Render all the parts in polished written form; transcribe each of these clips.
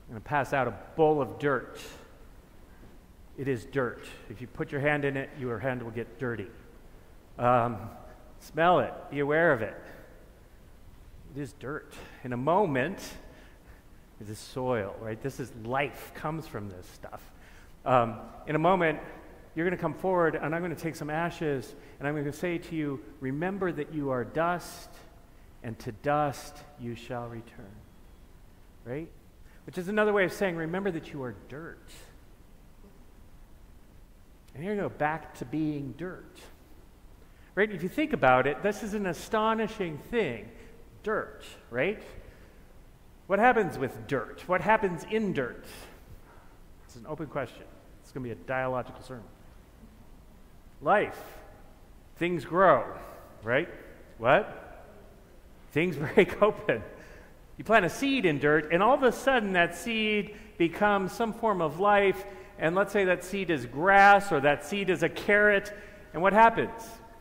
I'm going to pass out a bowl of dirt. It is dirt. If you put your hand in it, your hand will get dirty. Smell it. Be aware of it. It is dirt. In a moment, it is soil, right? This is life, comes from this stuff. In a moment, you're going to come forward, and I'm going to take some ashes, and I'm going to say to you, remember that you are dust, and to dust you shall return. Right? Which is another way of saying, remember that you are dirt. And here you go, back to being dirt. Right? If you think about it, this is an astonishing thing. Dirt, right? What happens with dirt? What happens in dirt? It's an open question. It's going to be a dialogical sermon. Life. Things grow, right? What? Things break open. You plant a seed in dirt, and all of a sudden that seed becomes some form of life, and let's say that seed is grass, or that seed is a carrot, and what happens?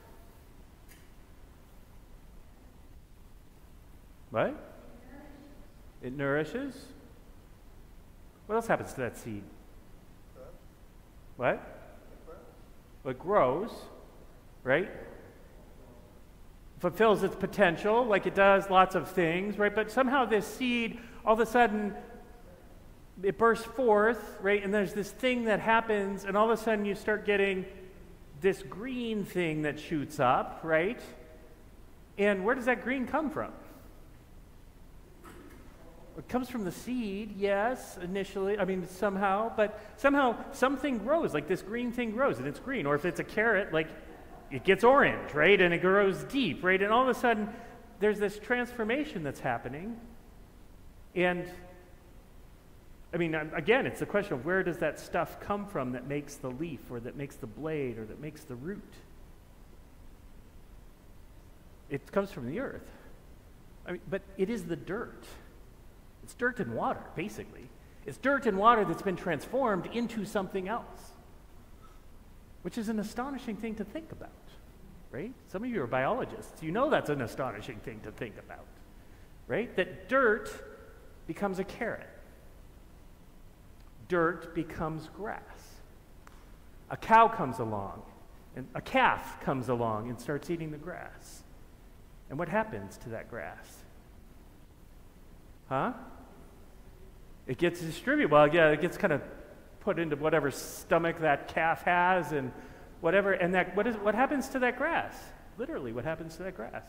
What? It nourishes. What else happens to that seed? What? Well, it grows, right? Fulfills its potential like it does lots of things, right? But somehow this seed, all of a sudden, it bursts forth, right? And there's this thing that happens, and all of a sudden you start getting this green thing that shoots up, right? And where does that green come from? It comes from the seed, yes, initially, somehow, but somehow something grows, like this green thing grows, and it's green. Or if it's a carrot, like, it gets orange, right? And it grows deep, right? And all of a sudden, there's this transformation that's happening. And, again, it's the question of where does that stuff come from that makes the leaf, or that makes the blade, or that makes the root? It comes from the earth. But it is the dirt. It's dirt and water, basically. It's dirt and water that's been transformed into something else, which is an astonishing thing to think about, right? Some of you are biologists. You know that's an astonishing thing to think about, right? That dirt becomes a carrot. Dirt becomes grass. A cow comes along, and a calf comes along and starts eating the grass. And what happens to that grass? Huh? It gets distributed. Well, yeah, it gets kind of put into whatever stomach that calf has and whatever. And what happens to that grass? Literally, what happens to that grass?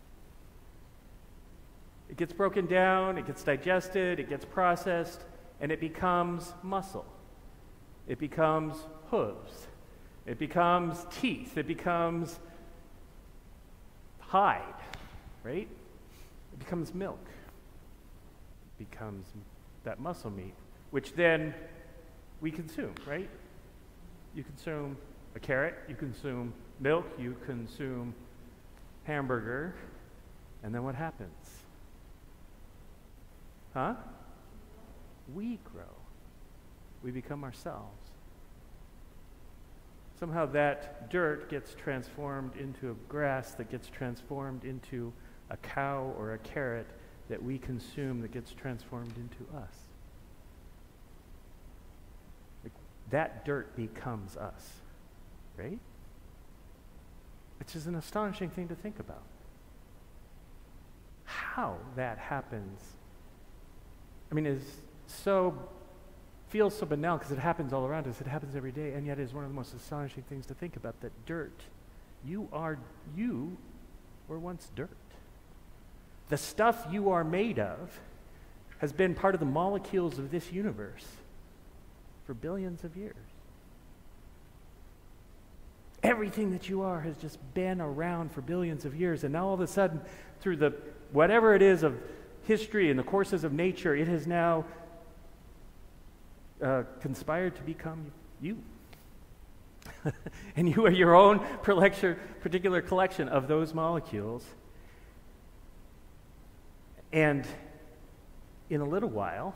It gets broken down, it gets digested, it gets processed, and it becomes muscle. It becomes hooves. It becomes teeth. It becomes hide, right? It becomes milk. It becomes that muscle meat, which then we consume, right? You consume a carrot, you consume milk, you consume hamburger, and then what happens? Huh? We grow. We become ourselves. Somehow that dirt gets transformed into a grass that gets transformed into a cow or a carrot that we consume that gets transformed into us. That dirt becomes us, right? Which is an astonishing thing to think about. How that happens, feels so banal because it happens all around us. It happens every day, and yet it is one of the most astonishing things to think about, that dirt, you were once dirt. The stuff you are made of has been part of the molecules of this universe for billions of years. Everything that you are has just been around for billions of years, and now all of a sudden, through the whatever it is of history and the courses of nature, it has now conspired to become you. And you are your own particular collection of those molecules. And in a little while,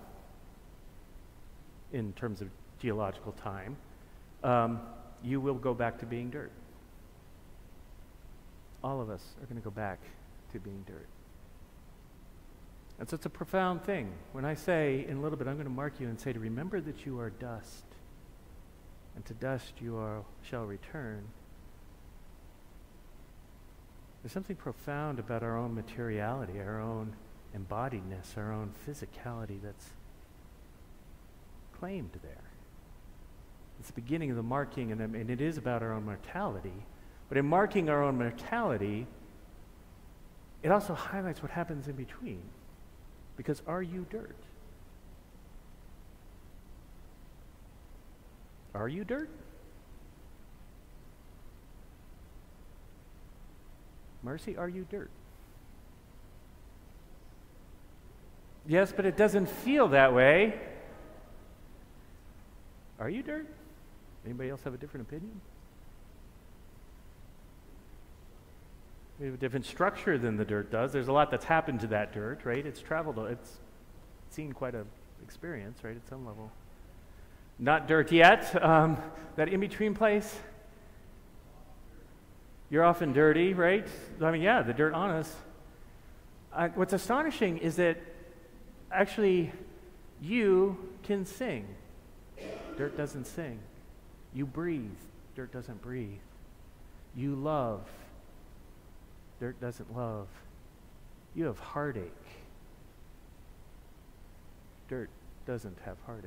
in terms of geological time, you will go back to being dirt. All of us are going to go back to being dirt. And so it's a profound thing. When I say, in a little bit, I'm going to mark you and say to remember that you are dust, and to dust shall return. There's something profound about our own materiality, our own embodiedness, our own physicality that's claimed there. It's the beginning of the marking, and it is about our own mortality. But in marking our own mortality, it also highlights what happens in between. Because are you dirt? Are you dirt? Mercy, are you dirt? Yes, but it doesn't feel that way. Are you dirt? Anybody else have a different opinion? We have a different structure than the dirt does. There's a lot that's happened to that dirt, right? It's traveled, it's seen quite an experience, right, at some level. Not dirt yet. That in-between place, you're often dirty, right? I mean, yeah, the dirt on us. What's astonishing is that actually you can sing. Dirt doesn't sing. You breathe. Dirt doesn't breathe. You love. Dirt doesn't love. You have heartache. Dirt doesn't have heartache.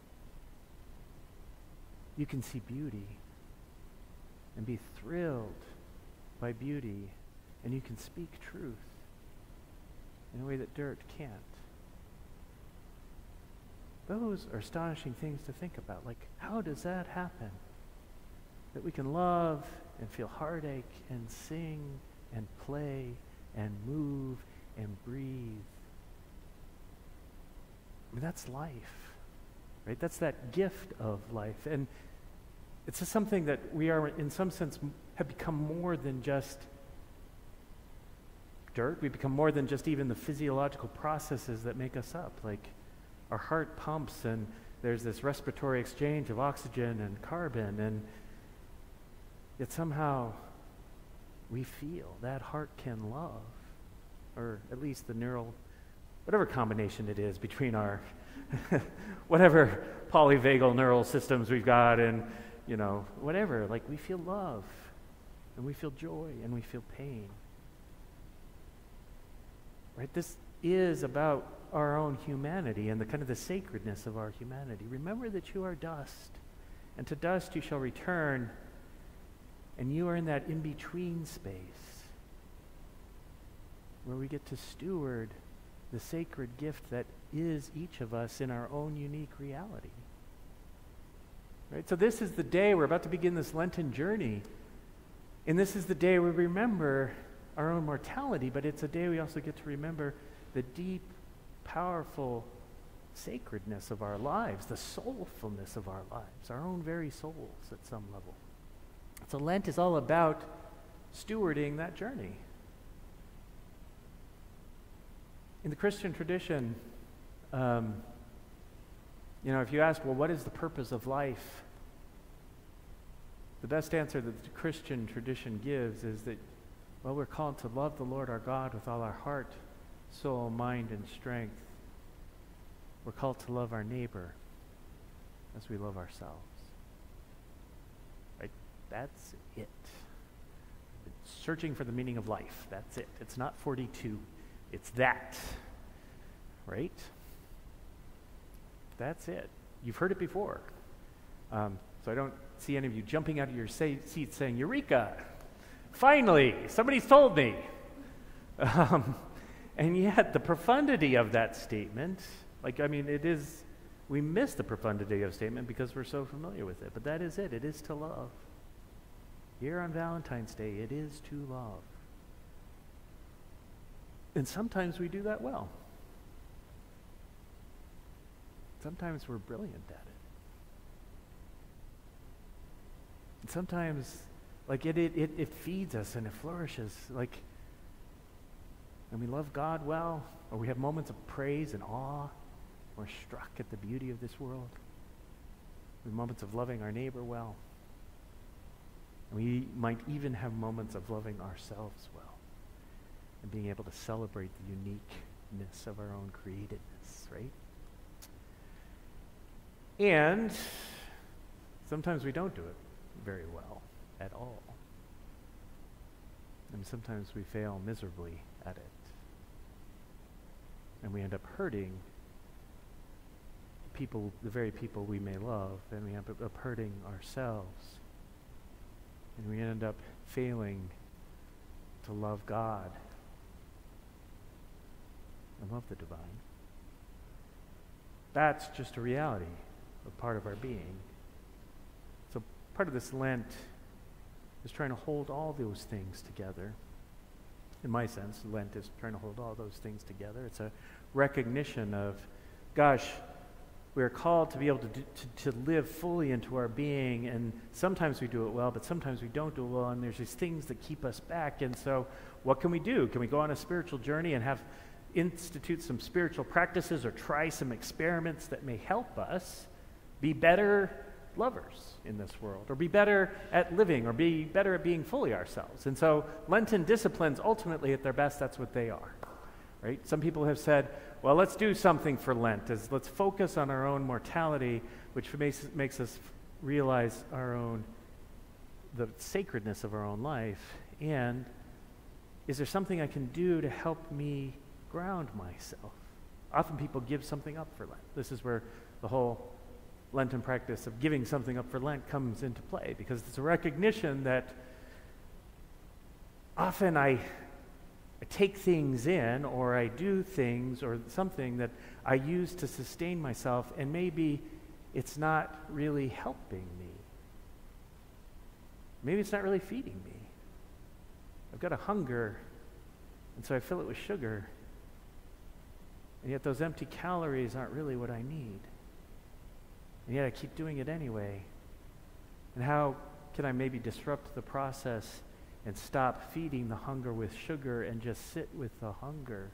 You can see beauty and be thrilled by beauty, and you can speak truth in a way that dirt can't. Those are astonishing things to think about. Like, how does that happen? That we can love and feel heartache and sing and play and move and breathe. I mean, that's life, right? That's that gift of life. And it's just something that we are, in some sense, have become more than just dirt. We become more than just even the physiological processes that make us up. Like, our heart pumps, and there's this respiratory exchange of oxygen and carbon, and yet somehow we feel that heart can love, or at least the neural, whatever combination it is between our whatever polyvagal neural systems we've got, and whatever, like we feel love, and we feel joy, and we feel pain. Right? This is about our own humanity and the kind of the sacredness of our humanity. Remember that you are dust, and to dust you shall return, and you are in that in-between space where we get to steward the sacred gift that is each of us in our own unique reality. Right? So this is the day we're about to begin this Lenten journey, and this is the day we remember our own mortality, but it's a day we also get to remember the deep, powerful sacredness of our lives, the soulfulness of our lives, our own very souls at some level. So Lent is all about stewarding that journey. In the Christian tradition, if you ask, well, what is the purpose of life? The best answer that the Christian tradition gives is that, well, we're called to love the Lord our God with all our heart, soul, mind, and strength. We're called to love our neighbor as we love ourselves. Right? That's it. Searching for the meaning of life. That's it. It's not 42. It's that. Right? That's it. You've heard it before. So I don't see any of you jumping out of your seats saying, Eureka! Finally, somebody's told me. And yet, the profundity of that statement, we miss the profundity of statement because we're so familiar with it. But that is it. It is to love. Here on Valentine's Day, it is to love. And sometimes we do that well. Sometimes we're brilliant at it. And sometimes, it feeds us and it flourishes. And we love God well, or we have moments of praise and awe. We're struck at the beauty of this world. We have moments of loving our neighbor well. And we might even have moments of loving ourselves well, and being able to celebrate the unique of our own createdness, right? And sometimes we don't do it very well at all. And sometimes we fail miserably at it. And we end up hurting people, the very people we may love, and we end up hurting ourselves. And we end up failing to love God and love the divine. That's just a reality of part of our being. So part of this Lent is trying to hold all those things together. In my sense, Lent is trying to hold all those things together. It's a recognition of, gosh, we are called to be able to live fully into our being, and sometimes we do it well, but sometimes we don't do it well, and there's these things that keep us back. And so what can we do? Can we go on a spiritual journey and institute some spiritual practices or try some experiments that may help us be better lovers in this world, or be better at living, or be better at being fully ourselves? And so Lenten disciplines, ultimately at their best, that's what they are, right? Some people have said, well, let's do something for Lent. Let's focus on our own mortality, which makes us realize the sacredness of our own life. And is there something I can do to help me ground myself? Often people give something up for Lent. This is where the whole Lenten practice of giving something up for Lent comes into play, because it's a recognition that often I take things in, or I do things or something that I use to sustain myself, and maybe it's not really helping me. Maybe it's not really feeding me. I've got a hunger, and so I fill it with sugar, and yet those empty calories aren't really what I need. And yet I keep doing it anyway. And how can I maybe disrupt the process and stop feeding the hunger with sugar and just sit with the hunger?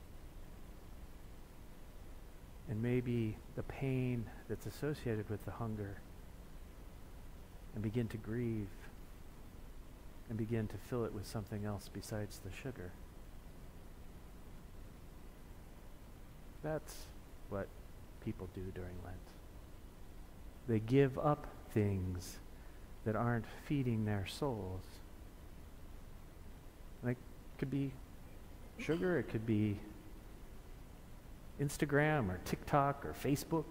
And maybe the pain that's associated with the hunger, and begin to grieve and begin to fill it with something else besides the sugar. That's what people do during Lent. They give up things that aren't feeding their souls. Like, it could be sugar, it could be Instagram or TikTok or Facebook.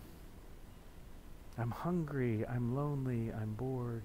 I'm hungry, I'm lonely, I'm bored.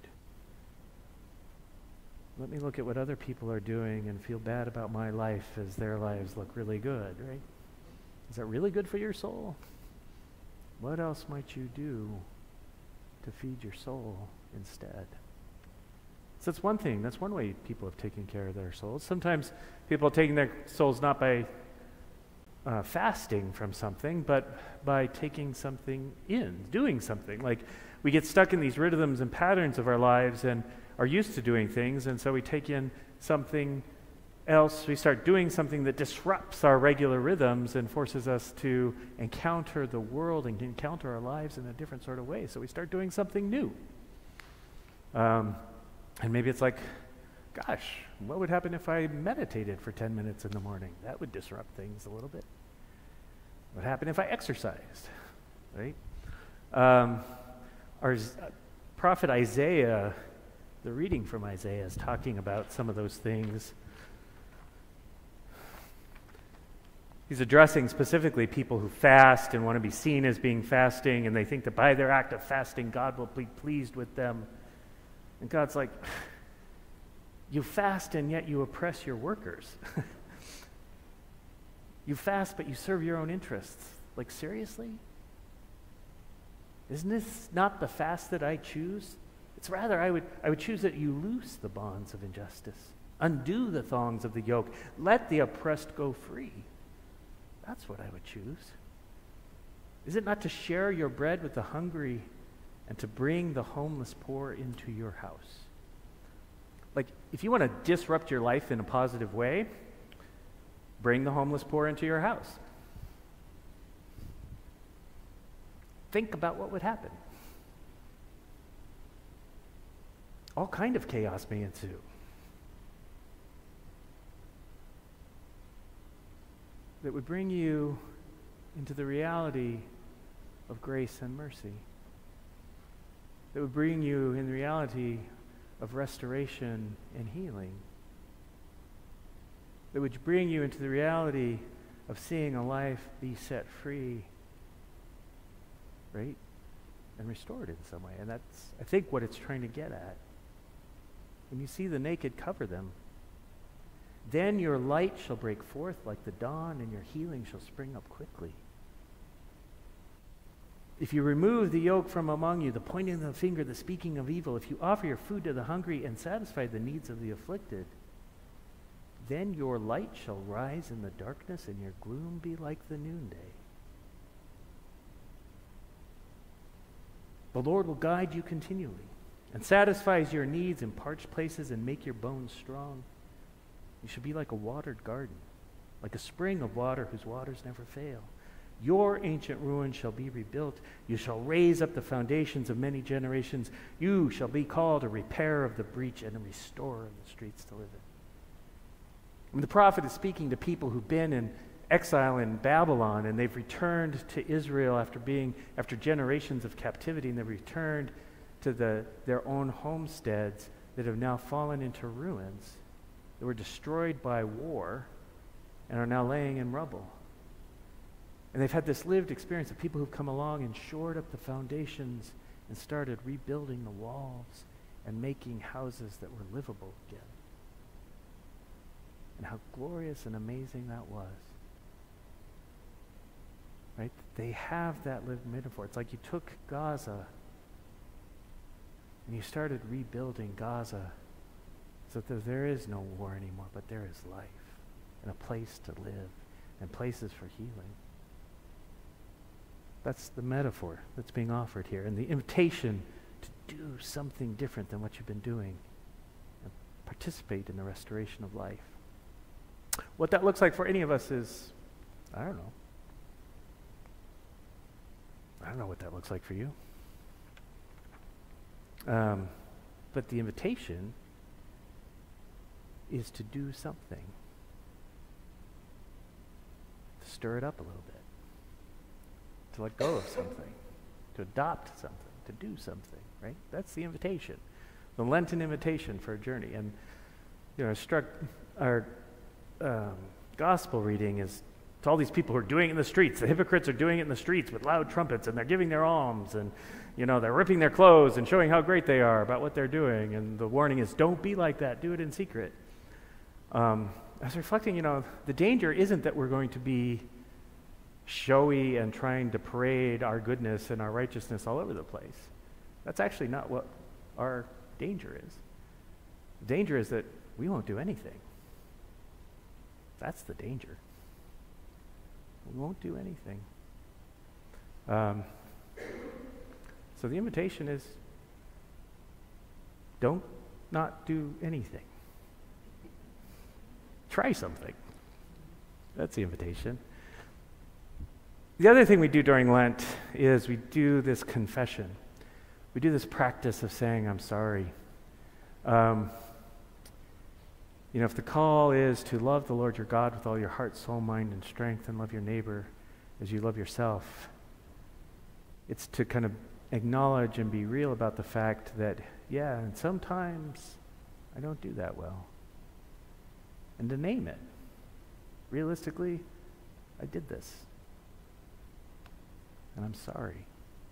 Let me look at what other people are doing and feel bad about my life as their lives look really good, right? Is that really good for your soul? What else might you do to feed your soul instead? So that's one thing. That's one way people have taken care of their souls. Sometimes people are taking their souls not by fasting from something, but by taking something in, doing something. Like, we get stuck in these rhythms and patterns of our lives and are used to doing things, and so we take in something else. We start doing something that disrupts our regular rhythms and forces us to encounter the world and encounter our lives in a different sort of way. So we start doing something new. And maybe it's like, gosh, what would happen if I meditated for 10 minutes in the morning? That would disrupt things a little bit. What would happen if I exercised, right? Our prophet Isaiah, the reading from Isaiah is talking about some of those things. He's addressing specifically people who fast and want to be seen as being fasting, and they think that by their act of fasting, God will be pleased with them. And God's like, you fast and yet you oppress your workers. You fast, but you serve your own interests. Like, seriously? Isn't this not the fast that I choose? It's rather, I would choose that you loose the bonds of injustice, undo the thongs of the yoke, let the oppressed go free. That's what I would choose. Is it not to share your bread with the hungry and to bring the homeless poor into your house? Like, if you want to disrupt your life in a positive way, bring the homeless poor into your house. Think about what would happen. All kind of chaos may ensue. that would bring you into the reality of grace and mercy, that would bring you in the reality of restoration and healing, that would bring you into the reality of seeing a life be set free, right? And restored in some way. And that's, I think, what it's trying to get at. When you see the naked, cover them. Then your light shall break forth like the dawn, and your healing shall spring up quickly. If you remove the yoke from among you, the pointing of the finger, the speaking of evil, if you offer your food to the hungry and satisfy the needs of the afflicted, then your light shall rise in the darkness, and your gloom be like the noonday. The Lord will guide you continually and satisfies your needs in parched places and make your bones strong. You shall be like a watered garden, like a spring of water whose waters never fail. Your ancient ruins shall be rebuilt. You shall raise up the foundations of many generations. You shall be called a repairer of the breach and a restorer of the streets to live in. And the prophet is speaking to people who've been in exile in Babylon, and they've returned to Israel after generations of captivity, and they've returned to their own homesteads that have now fallen into ruins, that were destroyed by war and are now laying in rubble. And they've had this lived experience of people who've come along and shored up the foundations and started rebuilding the walls and making houses that were livable again. And how glorious and amazing that was. Right? They have that lived metaphor. It's like you took Gaza and you started rebuilding Gaza so that there is no war anymore, but there is life and a place to live and places for healing. That's the metaphor that's being offered here, and the invitation to do something different than what you've been doing and participate in the restoration of life. What that looks like for any of us is, I don't know. I don't know what that looks like for you. But the invitation is to do something, to stir it up a little bit, to let go of something, to adopt something, to do something, right? That's the invitation, the Lenten invitation for a journey. And, our gospel reading is to all these people who are doing it in the streets. The hypocrites are doing it in the streets with loud trumpets, and they're giving their alms, and they're ripping their clothes and showing how great they are about what they're doing. And the warning is, don't be like that. Do it in secret. I was reflecting, the danger isn't that we're going to be showy and trying to parade our goodness and our righteousness all over the place. That's actually not what our danger is. The danger is that we won't do anything. That's the danger. We won't do anything. So the invitation is, don't not do anything. Try something. That's the invitation. The other thing we do during Lent is we do this confession. We do this practice of saying, I'm sorry. If the call is to love the Lord your God with all your heart, soul, mind, and strength, and love your neighbor as you love yourself, it's to kind of acknowledge and be real about the fact that, and sometimes I don't do that well. And to name it. Realistically, I did this. And I'm sorry.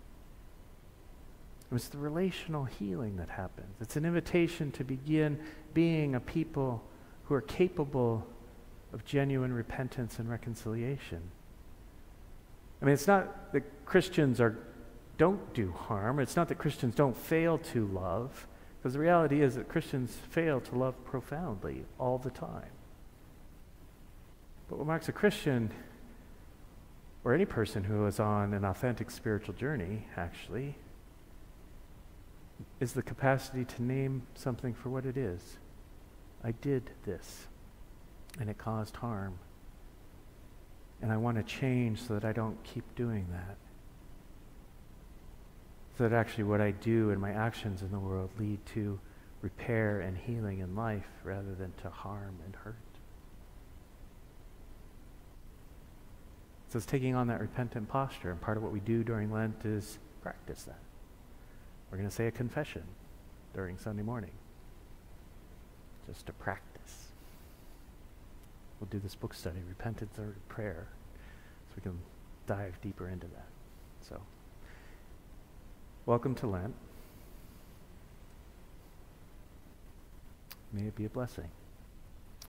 It's the relational healing that happens. It's an invitation to begin being a people who are capable of genuine repentance and reconciliation. It's not that Christians don't do harm. It's not that Christians don't fail to love, because the reality is that Christians fail to love profoundly all the time. But what marks a Christian, or any person who is on an authentic spiritual journey, actually, is the capacity to name something for what it is. I did this, and it caused harm. And I want to change so that I don't keep doing that. So that actually what I do and my actions in the world lead to repair and healing in life rather than to harm and hurt. So it's taking on that repentant posture, and part of what we do during Lent is practice that. We're going to say a confession during Sunday morning, just to practice. We'll do this book study, Repentance or Prayer, so we can dive deeper into that. So, welcome to Lent. May it be a blessing.